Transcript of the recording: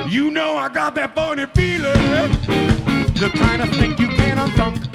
You know I got that funny feeling, the kind of thing you can't unthunk.